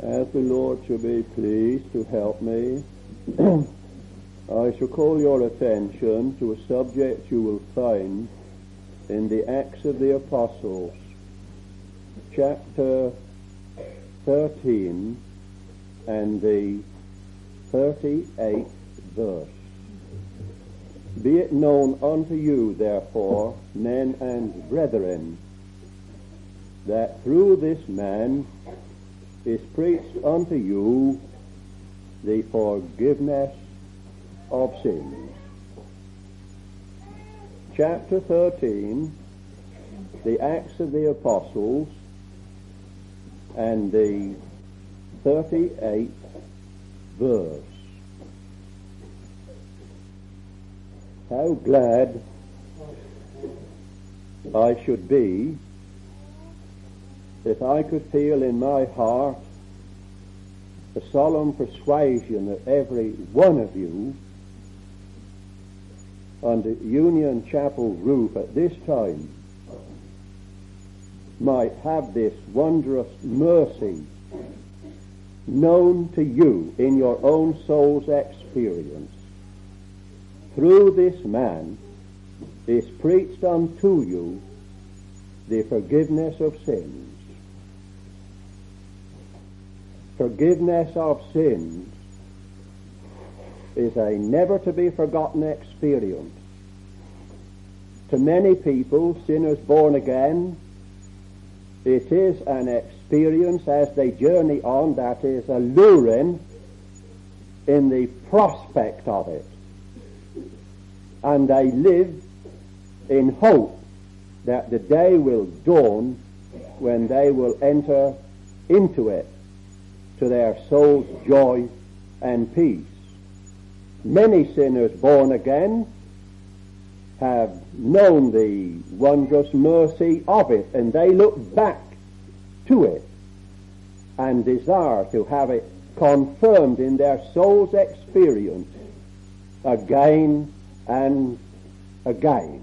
As the Lord shall be pleased to help me, I shall call your attention to a subject you will find in the Acts of the Apostles, chapter 13 and the 38th verse. Be it known unto you, therefore, men and brethren, that through this man is preached unto you the forgiveness of sins. Chapter 13, the Acts of the Apostles, and the 38th verse. How glad I should be if I could feel in my heart the solemn persuasion that every one of you under Union Chapel roof at this time might have this wondrous mercy known to you in your own soul's experience. Through this man is preached unto you the forgiveness of sins. Forgiveness of sins is a never-to-be-forgotten experience. To many people, sinners born again, it is an experience as they journey on that is alluring in the prospect of it. And they live in hope that the day will dawn when they will enter into it to their soul's joy and peace. Many sinners born again have known the wondrous mercy of it, and they look back to it and desire to have it confirmed in their soul's experience again and again.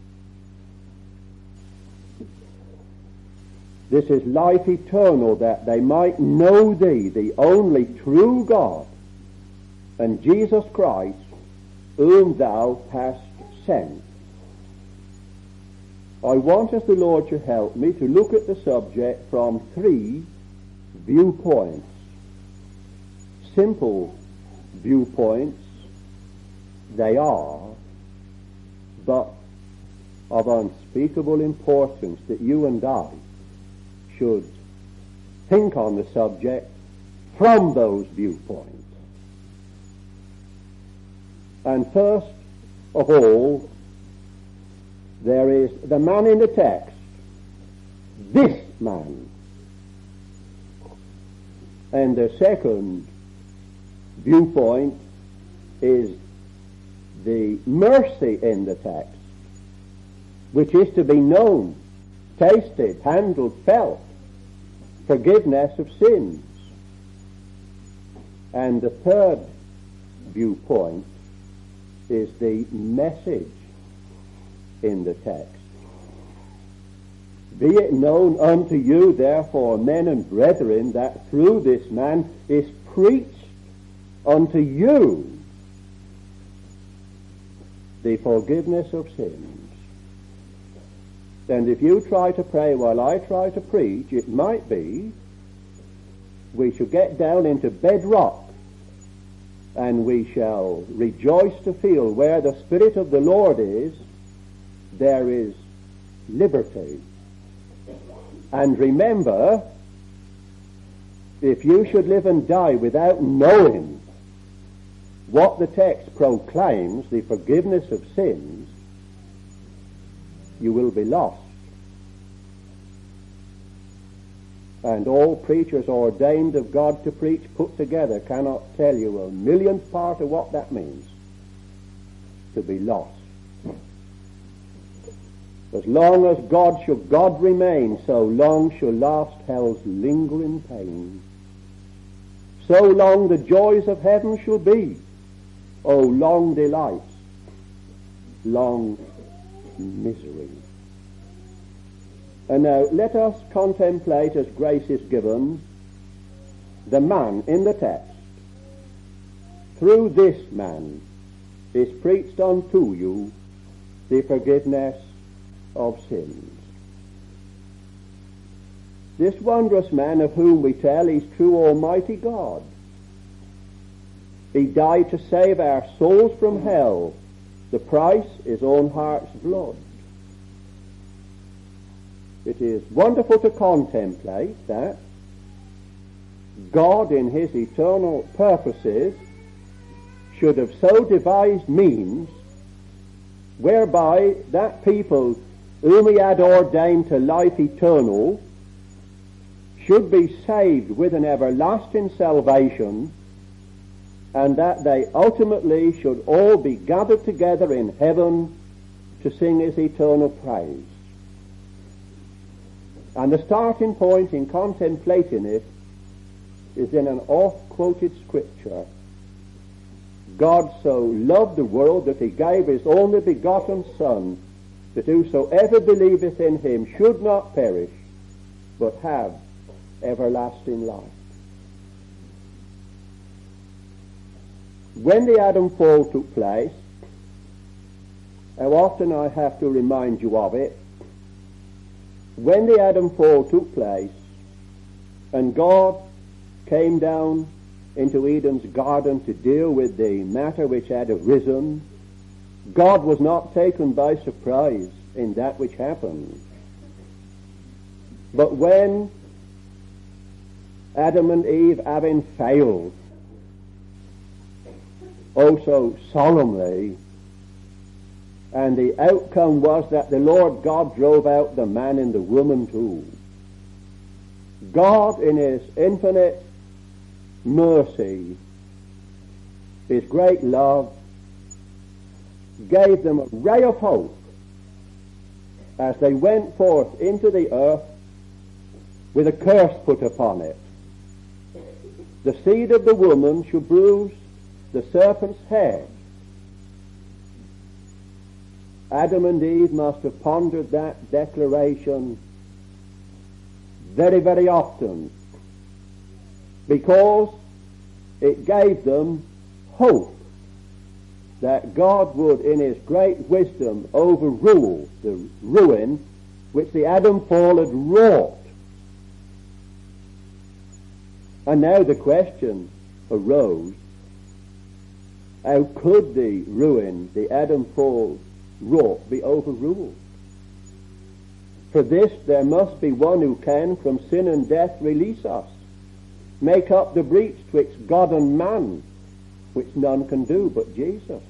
This is life eternal, that they might know thee, the only true God, and Jesus Christ, whom thou hast sent. I want, as the Lord should help me, to look at the subject from three viewpoints. Simple viewpoints they are, but of unspeakable importance that you and I should think on the subject from those viewpoints. And first of all, there is the man in the text, this man. And the second viewpoint is the mercy in the text, which is to be known, tasted, handled, felt, forgiveness of sins. And the third viewpoint is the message in the text. Be it known unto you, therefore, men and brethren, that through this man is preached unto you the forgiveness of sins. And if you try to pray while I try to preach, it might be we shall get down into bedrock, and we shall rejoice to feel where the Spirit of the Lord is, there is liberty. And remember, if you should live and die without knowing what the text proclaims, the forgiveness of sins, you will be lost. And all preachers ordained of God to preach put together cannot tell you a millionth part of what that means, to be lost. As long as God remain, so long shall last hell's lingering pain. So long the joys of heaven shall be. O long delights, long misery. And now let us contemplate, as grace is given, the man in the text, through this man is preached unto you the forgiveness of sins. This wondrous man of whom we tell is true Almighty God. He died to save our souls from hell. The price is own heart's blood. It is wonderful to contemplate that God in his eternal purposes should have so devised means whereby that people whom he had ordained to life eternal should be saved with an everlasting salvation, and that they ultimately should all be gathered together in heaven to sing his eternal praise. And the starting point in contemplating it is in an oft-quoted scripture. God so loved the world that he gave his only begotten Son, that whosoever believeth in him should not perish, but have everlasting life. When the Adam fall took place, how often I have to remind you of it, when the Adam fall took place and God came down into Eden's garden to deal with the matter which had arisen, God was not taken by surprise in that which happened. But when Adam and Eve, having failed, oh so solemnly, and the outcome was that the Lord God drove out the man and the woman too, God in his infinite mercy, his great love, gave them a ray of hope as they went forth into the earth with a curse put upon it. The seed of the woman shall bruise the serpent's head. Adam and Eve must have pondered that declaration very, very often, because it gave them hope that God would in his great wisdom overrule the ruin which the Adam fall had wrought. And now the question arose, how could the ruin the Adam fall wrought be overruled? For this there must be one who can from sin and death release us, make up the breach twixt God and man, which none can do but Jesus.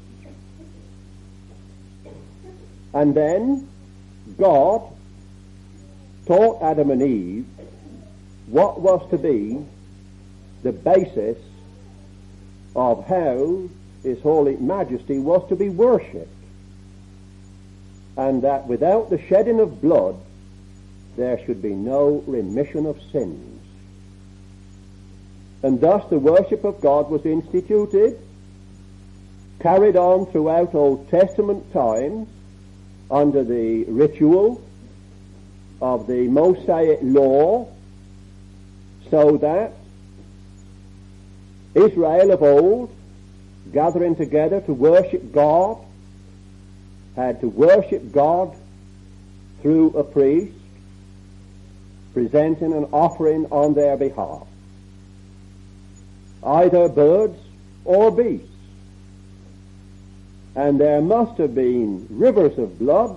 And then God taught Adam and Eve what was to be the basis of how his holy majesty was to be worshipped, and that without the shedding of blood there should be no remission of sins. And thus the worship of God was instituted, carried on throughout Old Testament times under the ritual of the Mosaic law, so that Israel of old, gathering together to worship God, had to worship God through a priest, presenting an offering on their behalf, either birds or beasts. And there must have been rivers of blood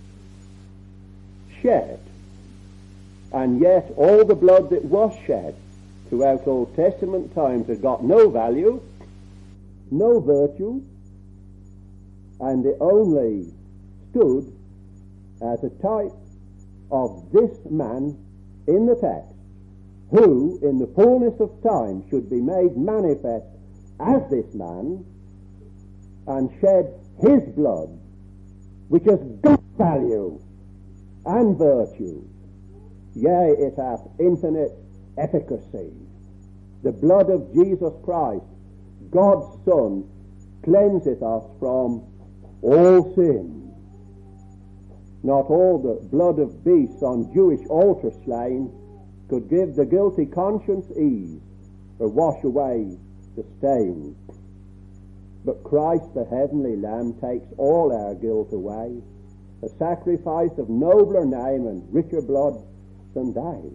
shed, and yet all the blood that was shed throughout Old Testament times had got no value, no virtue, and it only stood as a type of this man in the text, who in the fullness of time should be made manifest as this man and shed his blood, which has got value and virtue, yea, it hath infinite efficacy. The blood of Jesus Christ, God's Son, cleanseth us from all sin. Not all the blood of beasts on Jewish altar slain could give the guilty conscience ease or wash away the stain. But Christ, the heavenly Lamb, takes all our guilt away, a sacrifice of nobler name and richer blood than they.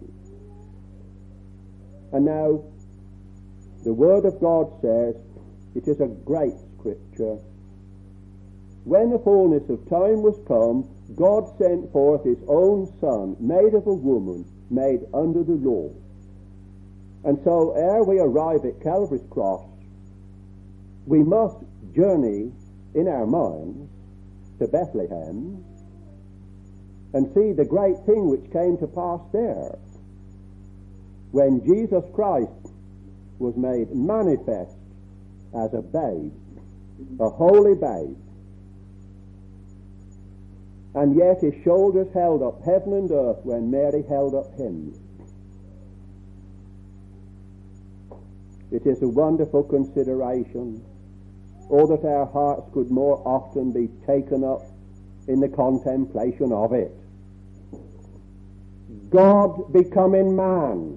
And now, the Word of God says, it is a great scripture. When the fullness of time was come, God sent forth his own Son, made of a woman, made under the law. And so, ere we arrive at Calvary's cross, we must journey in our minds to Bethlehem and see the great thing which came to pass there, when Jesus Christ was made manifest as a babe, a holy babe, and yet his shoulders held up heaven and earth when Mary held up him. It is a wonderful consideration. Oh, that our hearts could more often be taken up in the contemplation of it. God becoming man.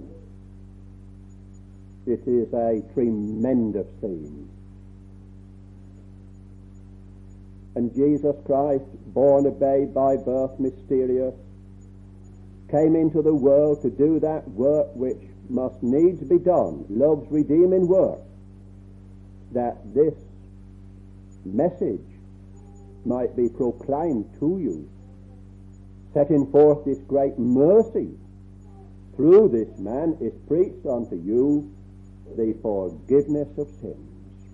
It is a tremendous theme. And Jesus Christ, born a babe by birth mysterious, came into the world to do that work which must needs be done, love's redeeming work, that this message might be proclaimed to you, setting forth this great mercy. Through this man is preached unto you the forgiveness of sins.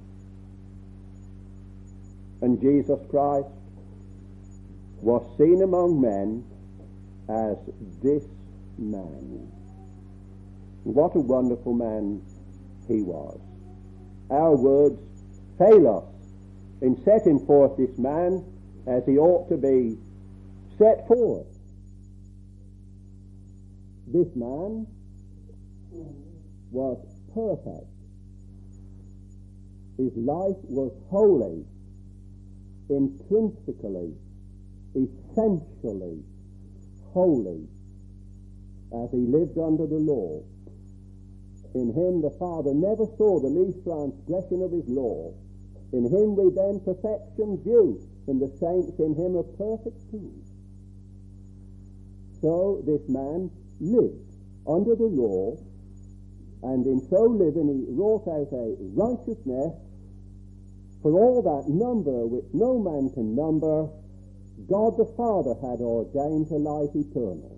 And Jesus Christ was seen among men as this man. What a wonderful man he was. Our words fail us in setting forth this man as he ought to be set forth. This man was perfect. His life was holy, intrinsically, essentially holy, as he lived under the law. In him the Father never saw the least transgression of his law. In him we then perfection view, and the saints in him are perfect too. So this man lived under the law, and in so living he wrought out a righteousness for all that number which no man can number. God the Father had ordained to life eternal.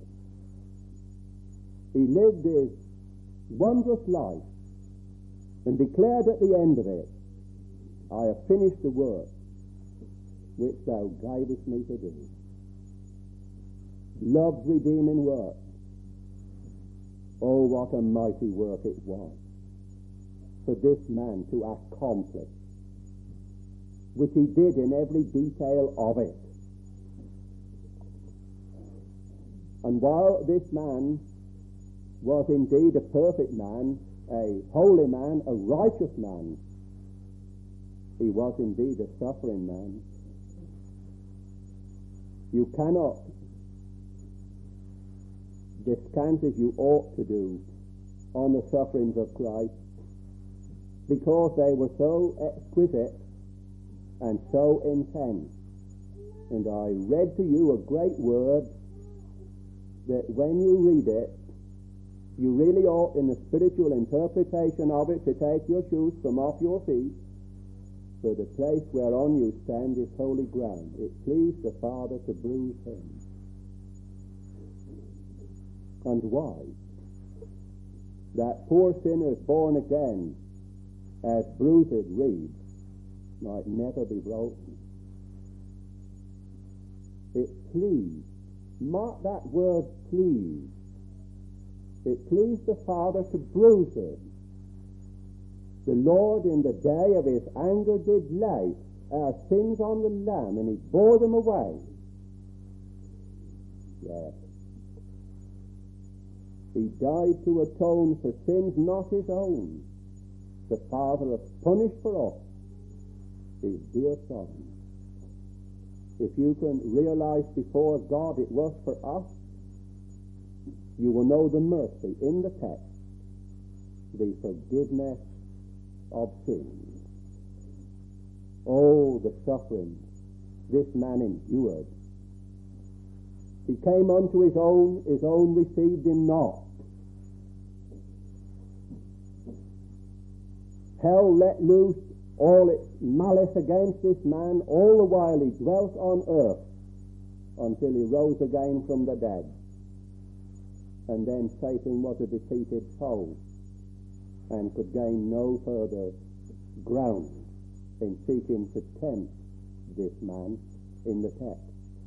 He lived his wondrous life and declared at the end of it, I have finished the work which thou gavest me to do. Love's redeeming work. Oh, what a mighty work it was for this man to accomplish, which he did in every detail of it. And while this man was indeed a perfect man, a holy man, a righteous man, he was indeed a suffering man. You cannot descant as you ought to do on the sufferings of Christ, because they were so exquisite and so intense. And I read to you a great word that when you read it, you really ought, in the spiritual interpretation of it, to take your shoes from off your feet, for the place whereon you stand is holy ground. It pleased the Father to bruise him. And why? That poor sinners born again, as bruised reeds, might never be broken. It pleased. Mark that word, pleased. It pleased the Father to bruise him. The Lord in the day of his anger did lay our sins on the Lamb, and he bore them away. Yes. He died to atone for sins not his own. The Father has punished for us his dear Son. If you can realize before God it was for us, you will know the mercy in the text. the forgiveness of sins. Oh, the suffering this man endured. He came unto his own received him not. Hell let loose all its malice against this man all the while he dwelt on earth until he rose again from the dead. And then Satan was a defeated foe and could gain no further ground in seeking to tempt this man in the text.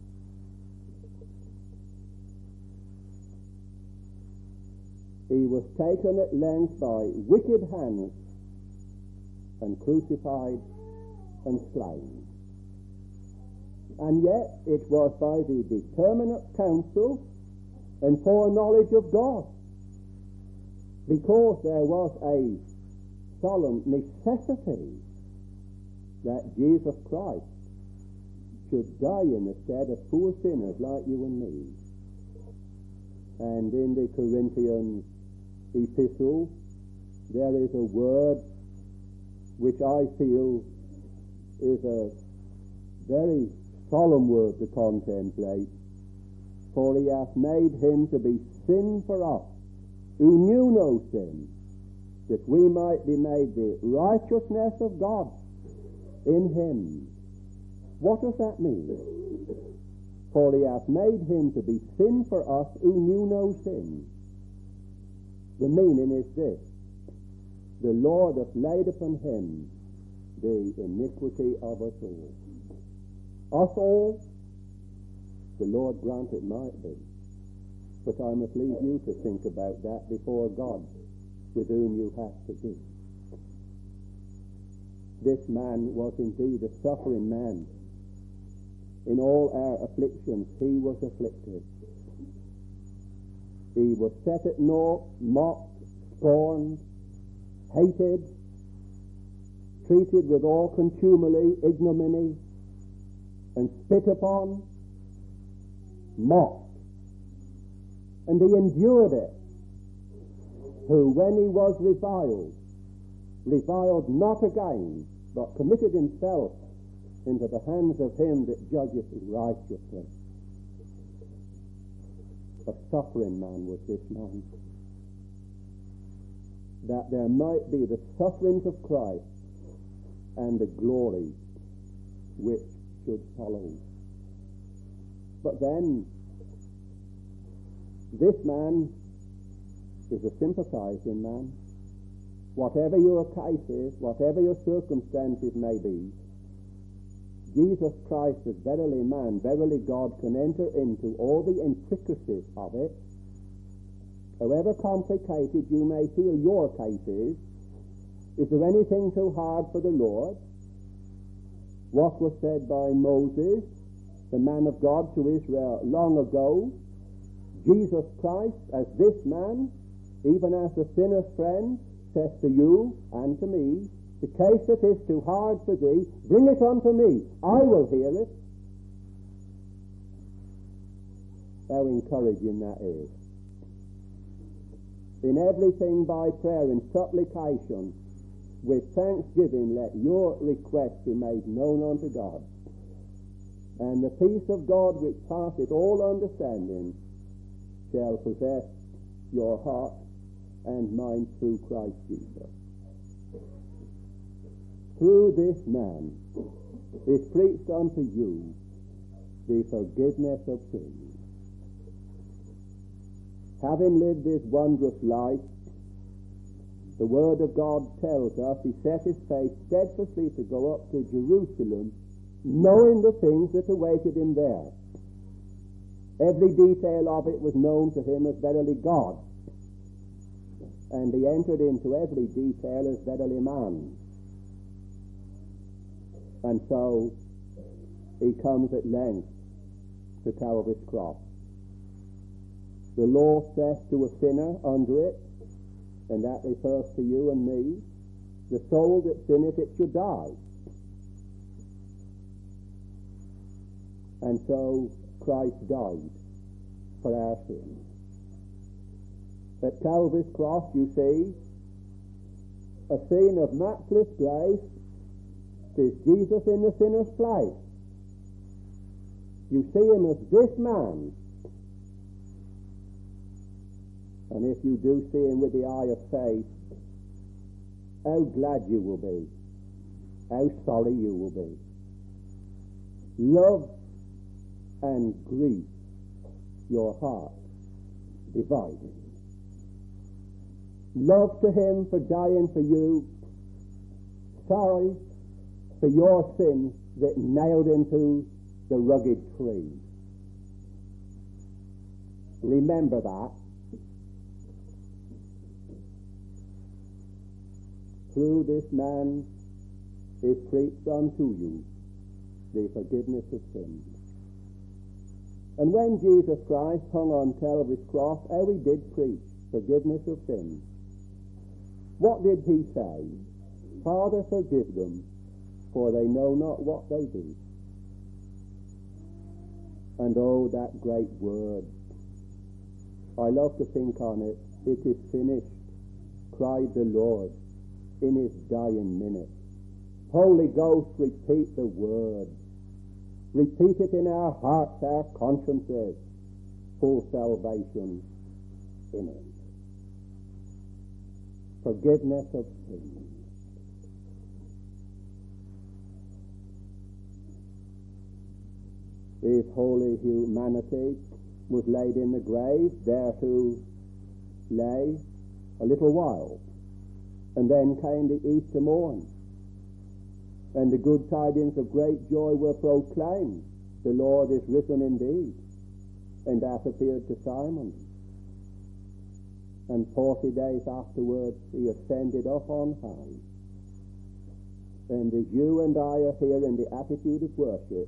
He was taken at length by wicked hands and crucified and slain. And yet it was by the determinate counsel and foreknowledge of God, because there was a solemn necessity that Jesus Christ should die in the stead of poor sinners like you and me. And in the Corinthian epistle there is a word which I feel is a very solemn word to contemplate. For he hath made him to be sin for us, who knew no sin, that we might be made the righteousness of God in him. What does that mean? For he hath made him to be sin for us who knew no sin. The meaning is this: the Lord hath laid upon him the iniquity of us all. Us all, the Lord grant it might be. But I must leave you to think about that before God, with whom you have to do. This man was indeed a suffering man. In all our afflictions he was afflicted. He was set at naught, mocked, scorned, hated, treated with all contumely, ignominy, and spit upon, mocked. And he endured it, who when he was reviled not again, but committed himself into the hands of him that judgeth righteously. A suffering man was this man, that there might be the sufferings of Christ and the glory which should follow. But then, this man is a sympathizing man. Whatever your case is, whatever your circumstances may be, Jesus Christ is verily man, verily God, can enter into all the intricacies of it. However complicated you may feel your case is there anything too hard for the Lord? What was said by Moses, the man of God, to Israel long ago, Jesus Christ as this man, even as the sinner's friend, says to you and to me, the case that is too hard for thee, bring it unto me, I will hear it. How encouraging that is. In everything by prayer and supplication, with thanksgiving let your request be made known unto God. And the peace of God which passeth all understanding shall possess your heart and mind through Christ Jesus. Through this man is preached unto you the forgiveness of sins. Having lived this wondrous life, the Word of God tells us he set his face steadfastly to go up to Jerusalem, knowing the things that awaited him there. Every detail of it was known to him as verily God, and he entered into every detail as verily man. And so he comes at length to Calvary's cross. The law says to a sinner under it, and that refers to you and me, the soul that sinneth, it should die. And so Christ died for our sins. At Calvary's cross, you see, a scene of matchless grace. 'Tis Jesus in the sinner's place. You see him as this man. And if you do see him with the eye of faith, how glad you will be. How sorry you will be. Love and grief your heart divided. Love to him for dying for you. Sorry for your sins that nailed him to the rugged tree. Remember that. Through this man is preached unto you the forgiveness of sins. And when Jesus Christ hung on Calvary's cross, how he did preach forgiveness of sins. What did he say? Father, forgive them, for they know not what they do. And oh, that great word. I love to think on it. It is finished, cried the Lord in his dying minute. Holy Ghost, repeat the word. Repeat it in our hearts, our consciences. Full salvation in it. Forgiveness of sins. His holy humanity was laid in the grave, there to lay a little while. And then came the Easter morn, and the good tidings of great joy were proclaimed. The Lord is risen indeed, and hath appeared to Simon. And 40 days afterwards he ascended up on high. And as you and I are here in the attitude of worship,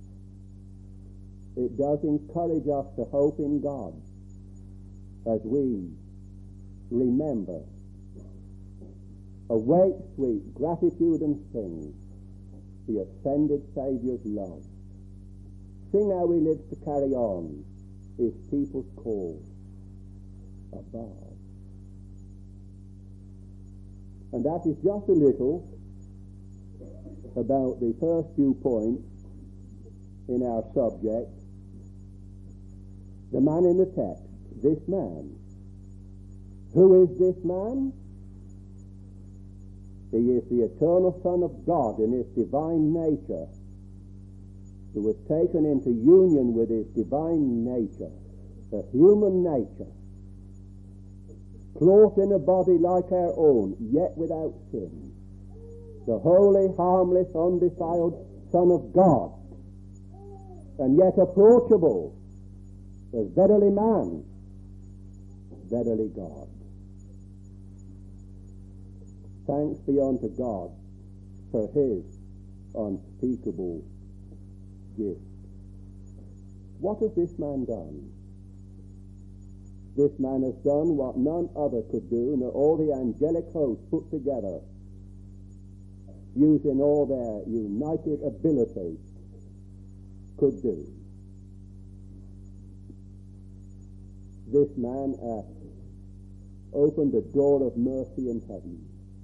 it does encourage us to hope in God as we remember, awake sweet gratitude and sing the ascended Saviour's love. Sing how he lives to carry on his people's cause above. And that is just a little about the first few points in our subject. The man in the text, this man. Who is this man? He is the eternal Son of God in his divine nature, who was taken into union with his divine nature, the human nature, clothed in a body like our own, yet without sin. The holy, harmless, undefiled Son of God, and yet approachable as verily man, verily God. Thanks be unto God for his unspeakable gift. What has this man done? This man has done what none other could do, nor all the angelic hosts put together, using all their united ability, could do. This man hath opened the door of mercy in heaven.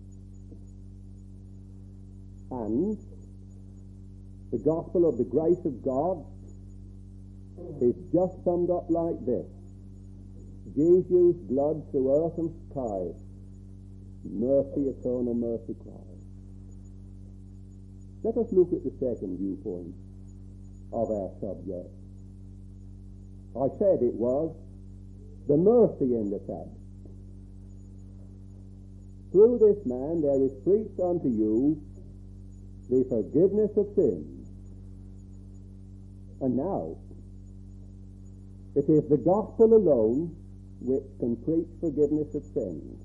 And the gospel of the grace of God is just summed up like this. Jesus' blood through earth and sky, mercy, eternal mercy cries. Let us look at the second viewpoint of our subject. I said it was the mercy in the text. Through this man there is preached unto you the forgiveness of sins. And now, it is the gospel alone which can preach forgiveness of sins.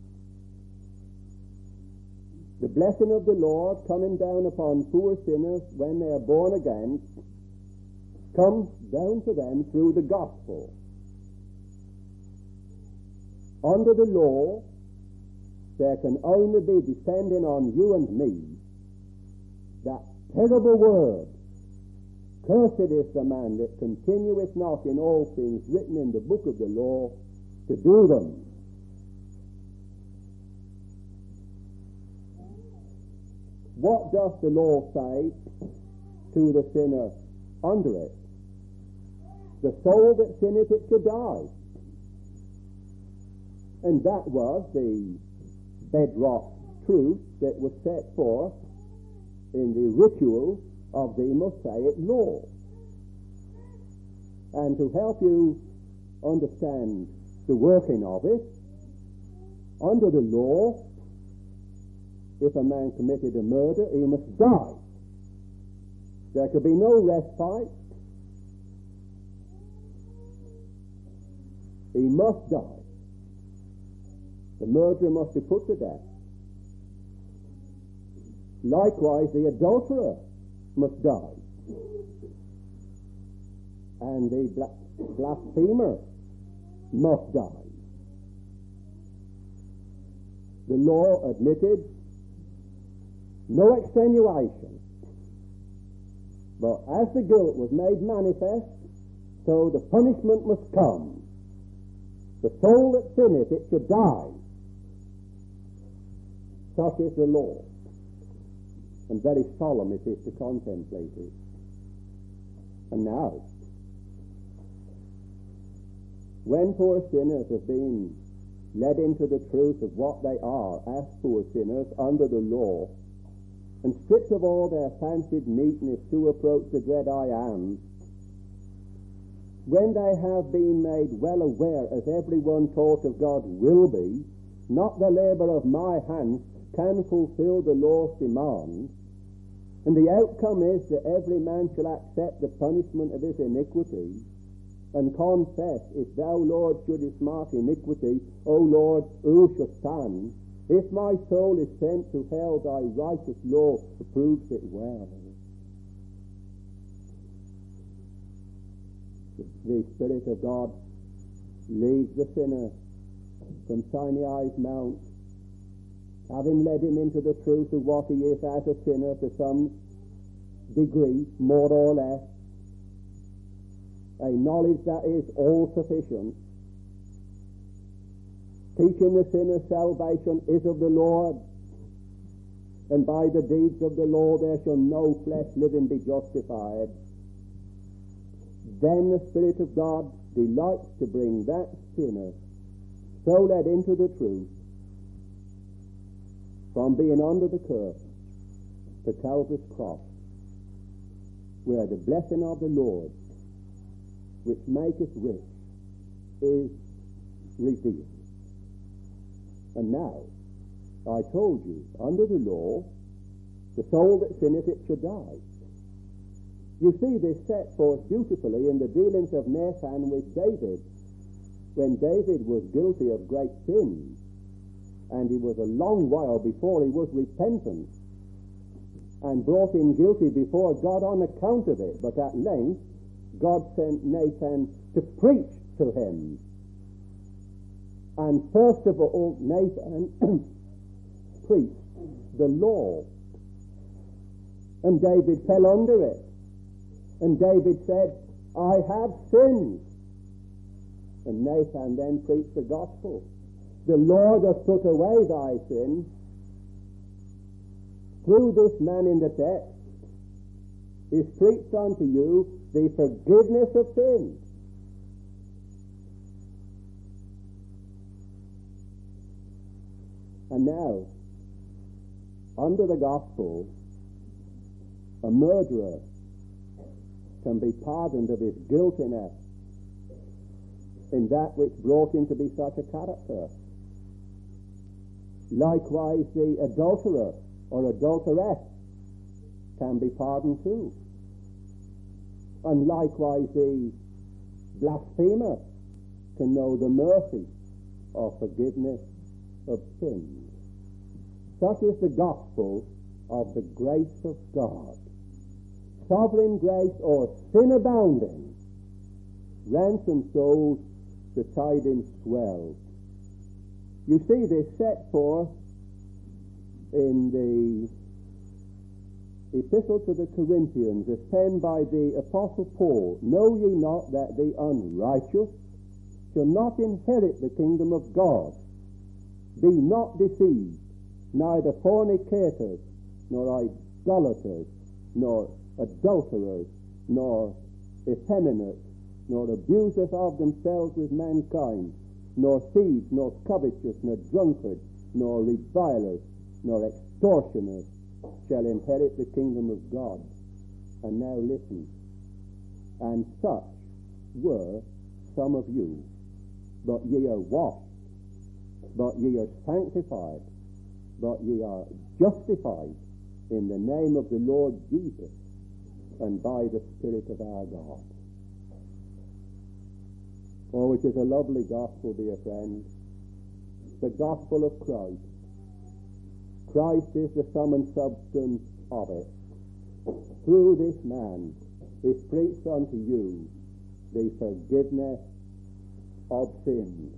The blessing of the Lord coming down upon poor sinners when they are born again comes down to them through the gospel. Under the law, there can only be descending on you and me that terrible word, cursed is the man that continueth not in all things written in the book of the law to do them. what doth the law say to the sinner under it? The soul that sinneth, it should die. And that was the bedrock truth that was set forth in the ritual of the Mosaic law. And to help you understand the working of it, under the law, if a man committed a murder, he must die. There could be no respite. He must die. The murderer must be put to death. Likewise, the adulterer must die. And the blasphemer must die. The law admitted no extenuation. But as the guilt was made manifest, so the punishment must come. The soul that sinneth, it should die. Such is the law. And very solemn it is to contemplate it. And now, when poor sinners have been led into the truth of what they are as poor sinners under the law, and stripped of all their fancied meekness to approach the dread I am, when they have been made well aware, as everyone taught of God will be, not the labour of my hands can fulfill the law's demand, and the outcome is that every man shall accept the punishment of his iniquity, and confess, if thou, Lord, shouldest mark iniquity, O Lord, who shall stand? If my soul is sent to hell, thy righteous law approves it well. The Spirit of God leads the sinner from Sinai's Mount, having led him into the truth of what he is as a sinner to some degree, more or less, a knowledge that is all sufficient, teaching the sinner salvation is of the Lord, and by the deeds of the law there shall no flesh living be justified. Then the Spirit of God delights to bring that sinner so led into the truth from being under the curse to Calvary's cross, where the blessing of the Lord, which maketh rich, is revealed. And now, I told you, under the law, the soul that sinneth, it should die. You see this set forth beautifully in the dealings of Nathan with David, when David was guilty of great sin, and he was a long while before he was repentant, and brought him guilty before God on account of it. But at length, God sent Nathan to preach to him. And first of all, Nathan preached the law. And David fell under it. And David said, I have sinned. And Nathan then preached the gospel. The Lord hath put away thy sin. Through this man in the text is preached unto you the forgiveness of sins. And now, under the gospel, a murderer can be pardoned of his guiltiness in that which brought him to be such a character. Likewise, the adulterer or adulteress can be pardoned too. And likewise, the blasphemer can know the mercy of forgiveness of sins. Such is the gospel of the grace of God. Sovereign grace, or sin abounding, ransom souls, the tidings swell. You see this set forth in the Epistle to the Corinthians, as penned by the Apostle Paul. Know ye not that the unrighteous shall not inherit the kingdom of God? Be not deceived, neither fornicators, nor idolaters, nor adulterers, nor effeminate, nor abusers of themselves with mankind, nor thieves, nor covetous, nor drunkards, nor revilers, nor extortioners shall inherit the kingdom of God. And now listen. And such were some of you, but ye are washed, but ye are sanctified, but ye are justified in the name of the Lord Jesus and by the Spirit of our God. Oh, it is a lovely gospel, dear friends. The gospel of Christ. Christ is the sum and substance of it. Through this man is preached unto you the forgiveness of sins.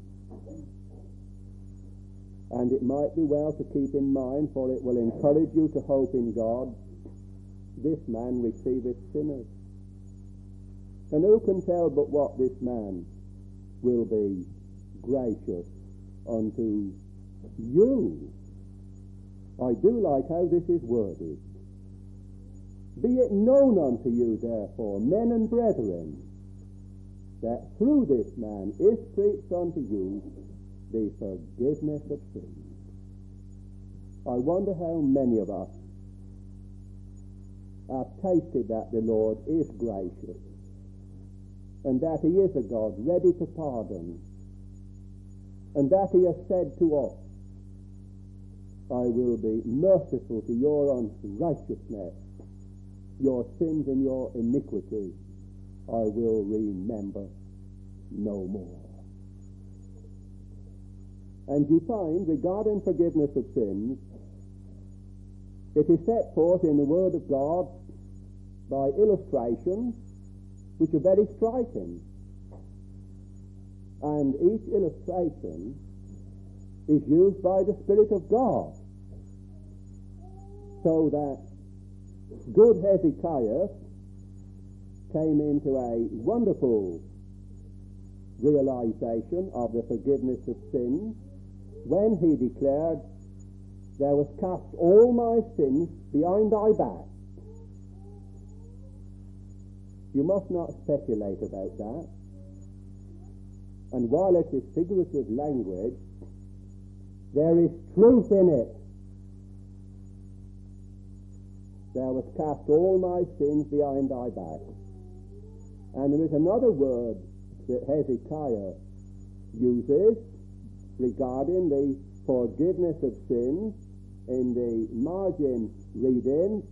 And it might be well to keep in mind, for it will encourage you to hope in God, this man receiveth sinners. And who can tell but what this man will be gracious unto you? I do like how this is worded. Be it known unto you, therefore, men and brethren, that through this man is preached unto you the forgiveness of sins. I wonder how many of us have tasted that the Lord is gracious, and that he is a God ready to pardon, and that he has said to us, I will be merciful to your unrighteousness, your sins and your iniquities I will remember no more. And you find, regarding forgiveness of sins, it is set forth in the Word of God by illustrations which are very striking. And each illustration is used by the Spirit of God, so that good Hezekiah came into a wonderful realization of the forgiveness of sins when he declared, Thou hast cast all my sins behind thy back. You must not speculate about that. And while it is figurative language, there is truth in it. Thou hast cast all my sins behind thy back. And there is another word that Hezekiah uses regarding the forgiveness of sins in the margin reading,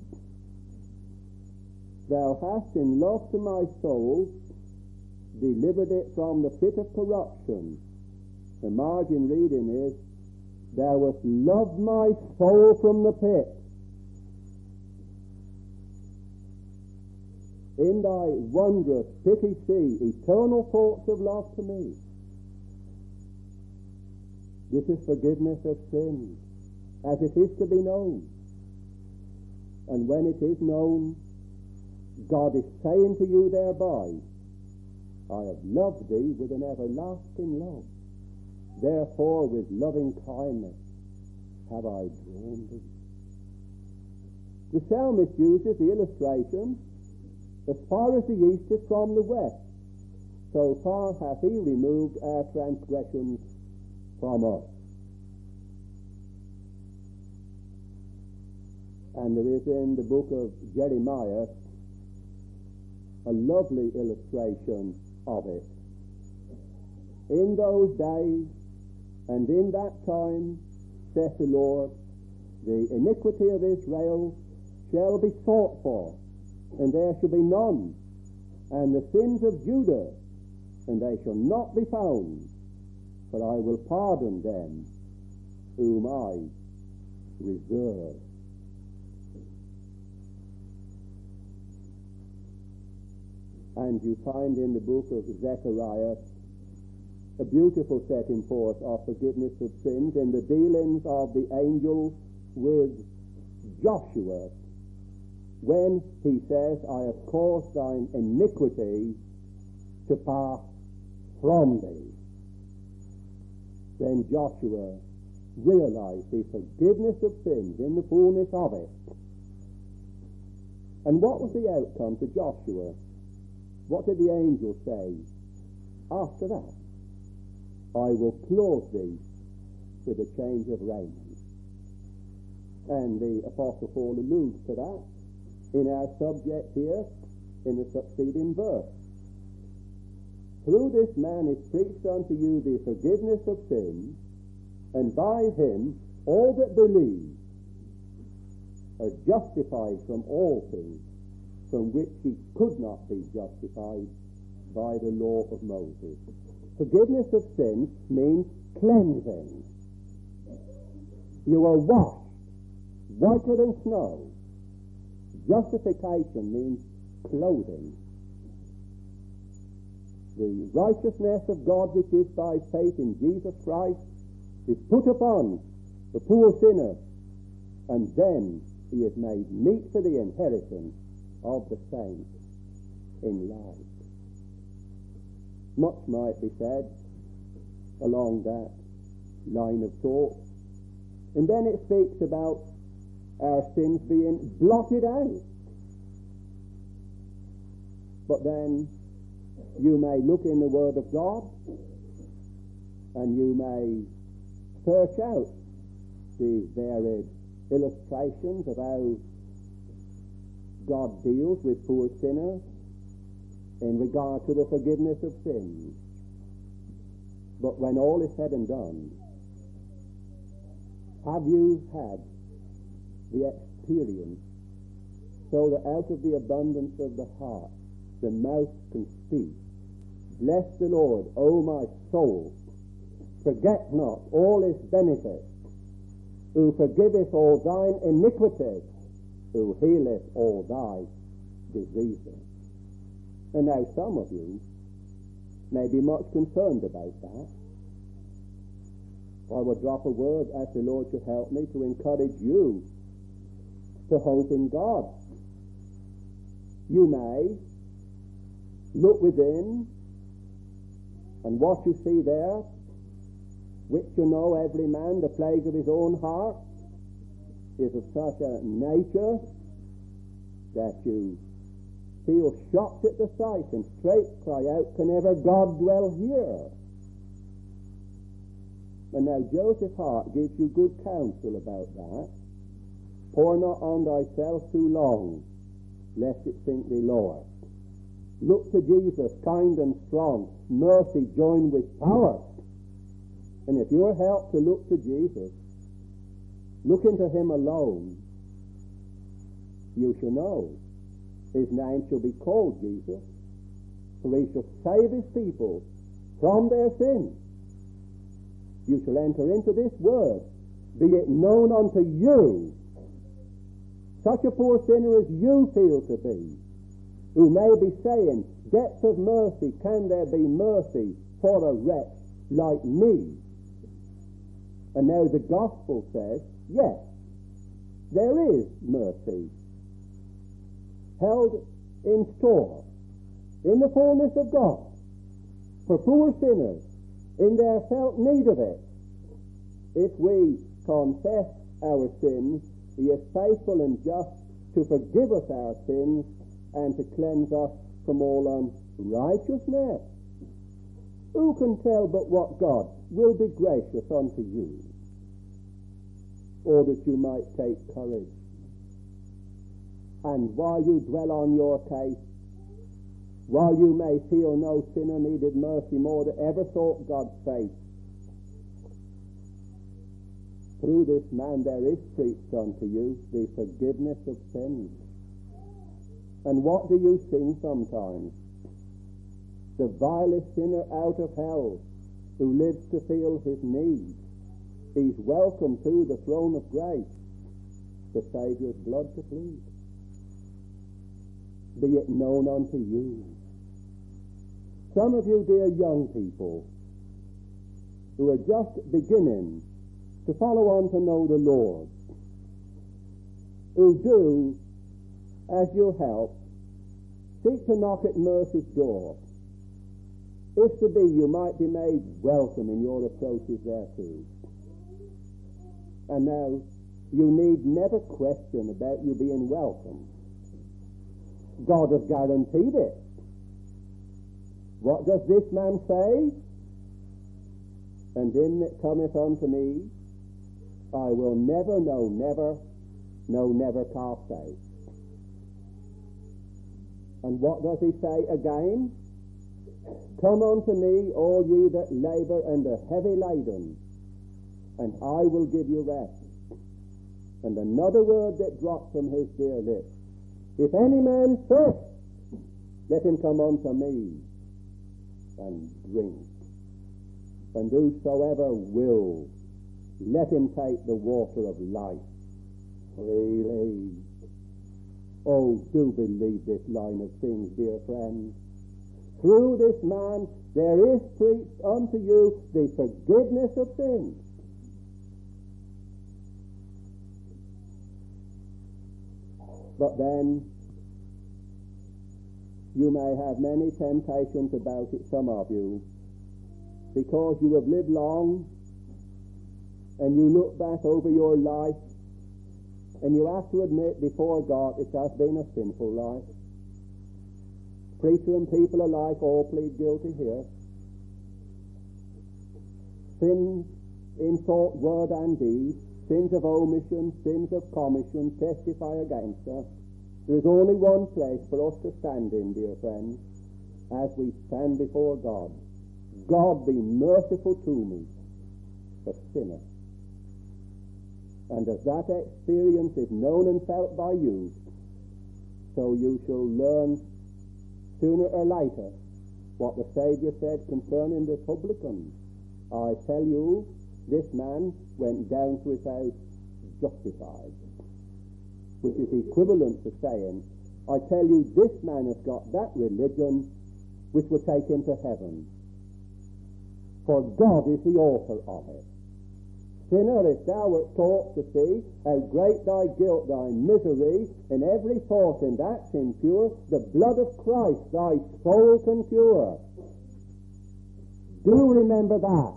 Thou hast in love to my soul delivered it from the pit of corruption. The margin reading is, Thou hast loved my soul from the pit. In thy wondrous pity sea, eternal thoughts of love to me. This is forgiveness of sins, as it is to be known. And when it is known, God is saying to you thereby, I have loved thee with an everlasting love. Therefore, with loving kindness have I drawn thee. The psalmist uses the illustration, as far as the east is from the west, so far hath he removed our transgressions from us. And there is in the book of Jeremiah a lovely illustration of it. In those days and in that time, saith the Lord, the iniquity of Israel shall be sought for, and there shall be none, and the sins of Judah, and they shall not be found, for I will pardon them whom I reserve. And you find in the book of Zechariah a beautiful setting forth of forgiveness of sins in the dealings of the angel with Joshua, when he says, I have caused thine iniquity to pass from thee. Then Joshua realize the forgiveness of sins in the fullness of it. And what was the outcome to Joshua? What did the angel say after that? I will clothe thee with a change of raiment. And the Apostle Paul alludes to that in our subject here in the succeeding verse. Through this man is preached unto you the forgiveness of sins, and by him all that believe are justified from all things from which he could not be justified by the law of Moses. Forgiveness of sins means cleansing. You are washed, whiter than snow. Justification means clothing. The righteousness of God which is by faith in Jesus Christ is put upon the poor sinner, and then he is made meet for the inheritance of the saints in life. Much might be said along that line of thought. And then it speaks about our sins being blotted out. But then you may look in the Word of God and you may search out the varied illustrations of how God deals with poor sinners in regard to the forgiveness of sins. But when all is said and done, have you had the experience so that out of the abundance of the heart the mouth can speak? Bless the Lord, O my soul, forget not all his benefits, who forgiveth all thine iniquities, who healeth all thy diseases. And now some of you may be much concerned about that. I will drop a word, as the Lord should help me, to encourage you to hope in God. You may look within, and what you see there, which you know every man, the plague of his own heart, is of such a nature that you feel shocked at the sight and straight cry out, can ever God dwell here? And now Joseph Hart gives you good counsel about that. Pour not on thyself too long, lest it sink thee lower. Look to Jesus, kind and strong, mercy joined with power. And if you're helped to look to Jesus, look into him alone, you shall know his name shall be called Jesus, for he shall save his people from their sins. You shall enter into this word, be it known unto you, such a poor sinner as you feel to be, who may be saying, depth of mercy, can there be mercy for a wretch like me? And now the gospel says, yes, there is mercy held in store in the fullness of God for poor sinners in their felt need of it. If we confess our sins, he is faithful and just to forgive us our sins and to cleanse us from all unrighteousness. Who can tell but what God will be gracious unto you, or that you might take courage? And while you dwell on your case, while you may feel no sinner needed mercy more than ever sought God's face, through this man there is preached unto you the forgiveness of sins. And what do you sing sometimes? The vilest sinner out of hell, who lives to feel his need, he's welcome to the throne of grace, the Saviour's blood to plead. Be it known unto you. Some of you, dear young people, who are just beginning to follow on to know the Lord, who do, as you help, seek to knock at mercy's door, if to be you might be made welcome in your approaches thereto. And now, you need never question about you being welcome. God has guaranteed it. What does this man say? And him that cometh unto me, I will never, never cast out. And what does he say again? Come unto me, all ye that labour and are heavy laden, and I will give you rest. And another word that dropped from his dear lips, if any man thirst, let him come unto me and drink. And whosoever will, let him take the water of life freely. Oh, do believe this line of things, dear friends. Through this man there is preached unto you the forgiveness of sins. But then, you may have many temptations about it, some of you, because you have lived long, and you look back over your life, and you have to admit before God it has been a sinful life. Preacher and people alike all plead guilty here. Sins in thought, word, and deed, sins of omission, sins of commission, testify against us. There is only one place for us to stand in, dear friends, as we stand before God. God be merciful to me, a sinner. And as that experience is known and felt by you, so you shall learn sooner or later what the Saviour said concerning the publican. I tell you, this man went down to his house justified, which is equivalent to saying, I tell you, this man has got that religion which will take him to heaven. For God is the author of it. Sinner, if thou wert taught to see how great thy guilt, thy misery, in every thought and act impure, the blood of Christ thy soul can cure. Do remember that.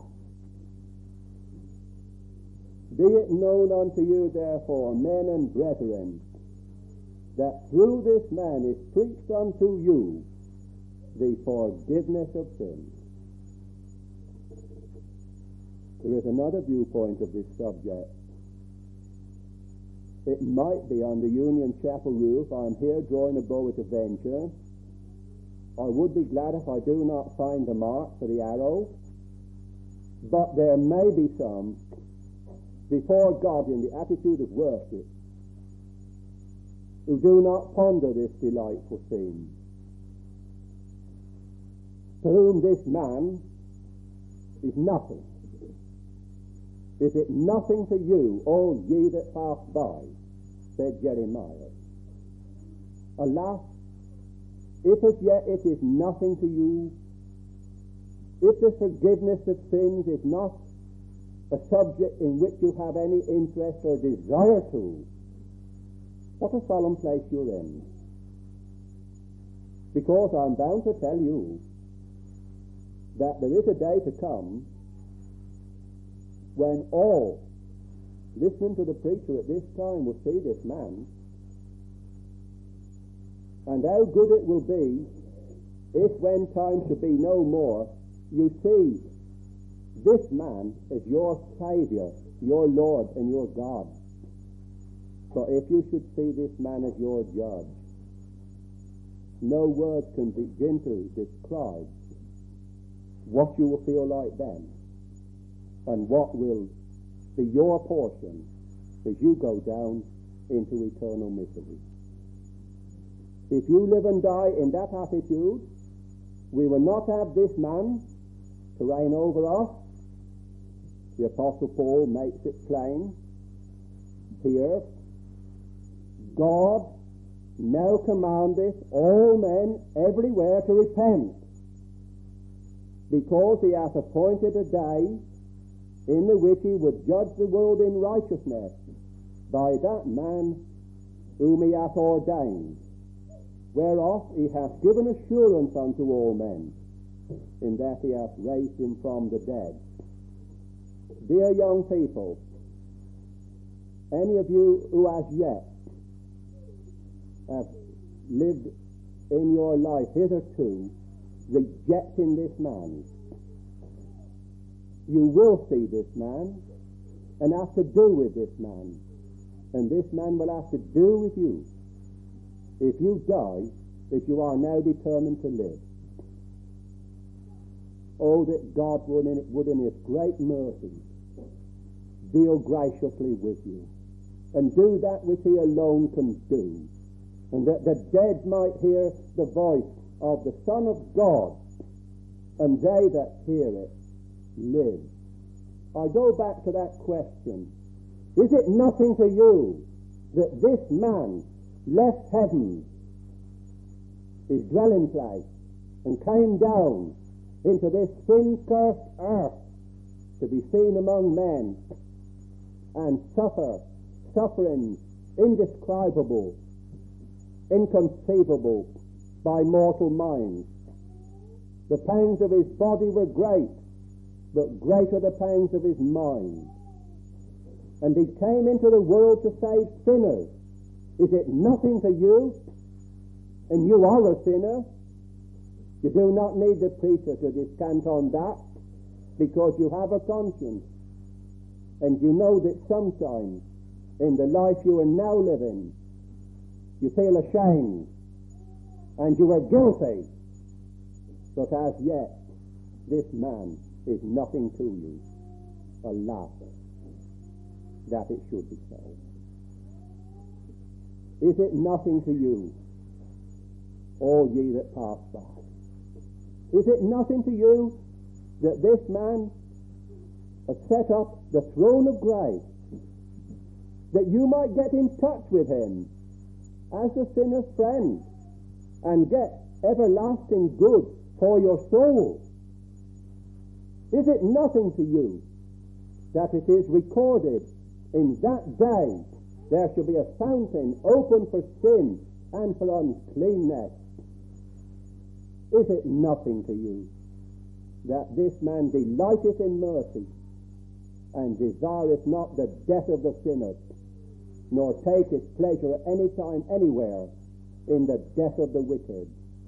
Be it known unto you, therefore, men and brethren, that through this man is preached unto you the forgiveness of sins. There is another viewpoint of this subject. It might be on the Union Chapel roof. I'm here drawing a bow at a venture. I would be glad if I do not find the mark for the arrow. But there may be some before God in the attitude of worship who do not ponder this delightful scene. To whom this man is nothing. Is it nothing to you, all ye that pass by, said Jeremiah. Alas, if as yet it is nothing to you, if the forgiveness of sins is not a subject in which you have any interest or desire to, what a solemn place you're in. Because I'm bound to tell you that there is a day to come when all listening to the preacher at this time will see this man, and how good it will be if, when time should be no more, you see this man as your Saviour, your Lord, and your God. For if you should see this man as your judge, no words can begin to describe what you will feel like then, and what will be your portion as you go down into eternal misery. If you live and die in that attitude, we will not have this man to reign over us. The Apostle Paul makes it plain here. God now commandeth all men everywhere to repent, because he hath appointed a day in the which he would judge the world in righteousness by that man whom he hath ordained, whereof he hath given assurance unto all men, in that he hath raised him from the dead. Dear young people, any of you who as yet have lived in your life hitherto rejecting this man, you will see this man and have to do with this man, and this man will have to do with you if you die that you are now determined to live. Oh, that God would in his great mercy deal graciously with you and do that which he alone can do, and that the dead might hear the voice of the Son of God, and they that hear it live. I go back to that question. Is it nothing to you that this man left heaven, his dwelling place, and came down into this sin-cursed earth to be seen among men and suffer sufferings indescribable, inconceivable by mortal minds? The pangs of his body were great, but greater the pangs of his mind. And he came into the world to save sinners. Is it nothing to you? And you are a sinner. You do not need the preacher to descant on that, because you have a conscience. And you know that sometimes in the life you are now living, you feel ashamed and you are guilty. But as yet, this man is nothing to you. Alas, that it should be so. Is it nothing to you, all ye that pass by? Is it nothing to you that this man has set up the throne of grace, that you might get in touch with him as the sinner's friend and get everlasting good for your soul? Is it nothing to you that it is recorded in that day there shall be a fountain open for sin and for uncleanness? Is it nothing to you that this man delighteth in mercy and desireth not the death of the sinner, nor taketh pleasure at any time anywhere in the death of the wicked?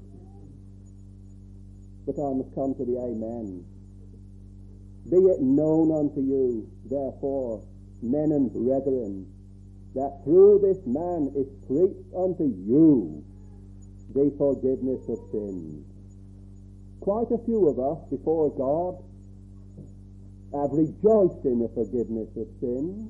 But I must come to the amen. Be it known unto you, therefore, men and brethren, that through this man is preached unto you the forgiveness of sins. Quite a few of us before God have rejoiced in the forgiveness of sins,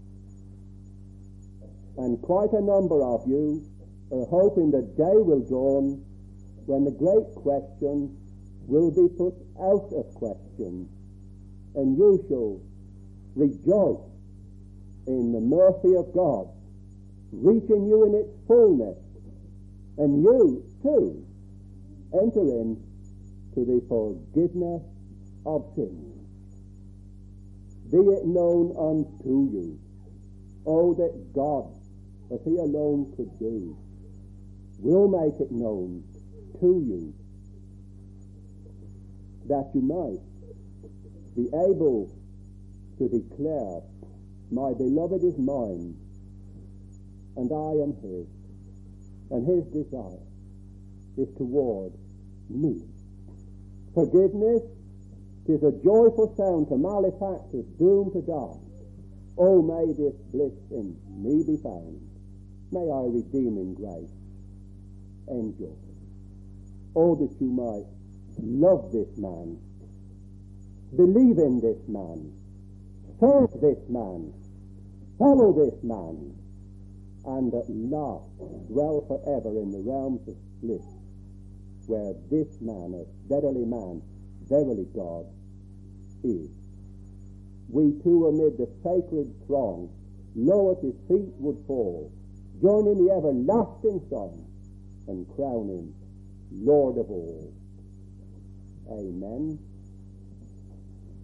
and quite a number of you are hoping the day will dawn when the great question will be put out of question, and you shall rejoice in the mercy of God reaching you in its fullness, and you too enter into the forgiveness of sins. Be it known unto you, oh, that God, as he alone could do, will make it known to you, that you might be able to declare, my beloved is mine, and I am his, and his desire is toward me. Forgiveness is a joyful sound to malefactors doomed to die. Oh, may this bliss in me be found. May I redeeming grace enjoy. Oh, that you might love this man, believe in this man, serve this man, follow this man, and at last dwell forever in the realms of bliss, where this man, as verily man, verily God, is. We too amid the sacred throng, low at his feet would fall, join in the everlasting song, and crown him Lord of all. Amen.